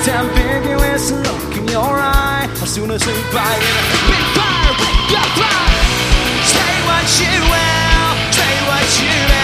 that ambiguous look in your eye. As soon as we bite in a big fire, we got fly. Say what you will, say what you will.